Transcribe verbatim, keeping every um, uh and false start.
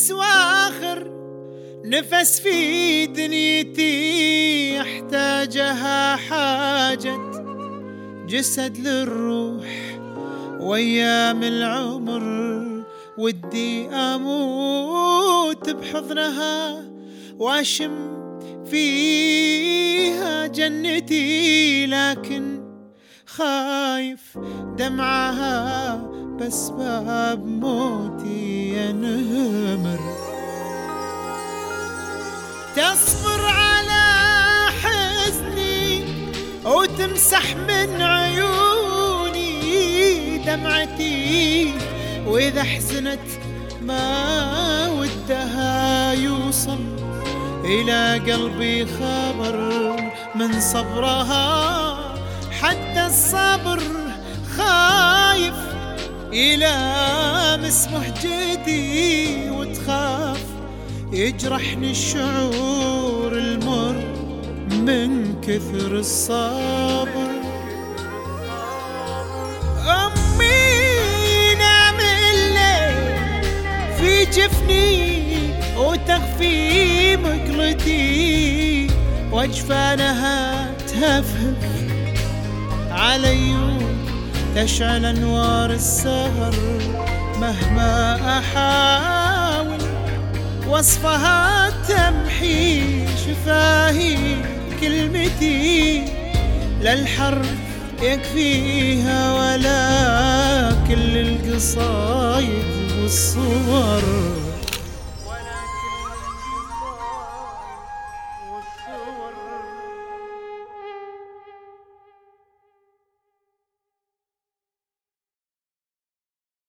نفس واخر نفس في دنيتي احتاجها حاجة جسد للروح، وايام العمر ودي اموت بحضنها واشم فيها جنتي، لكن خايف دمعها بأسباب موتي ينهمر. تصبر على حزني وتمسح من عيوني دمعتي، وإذا حزنت ما ودها يوصل إلى قلبي خبر من صبرها، حتى الصبر خايف يلامس مهجتي، وتخاف يجرحني الشعور المر من كثر الصبر. أمي نام الليل في جفني وتخفي مقلتي، واجفانها تهفهف علي تشعل انوار السهر، مهما احاول وصفها تمحي شفاهي كلمتي، لا الحرف يكفيها ولا كل القصايد والصور.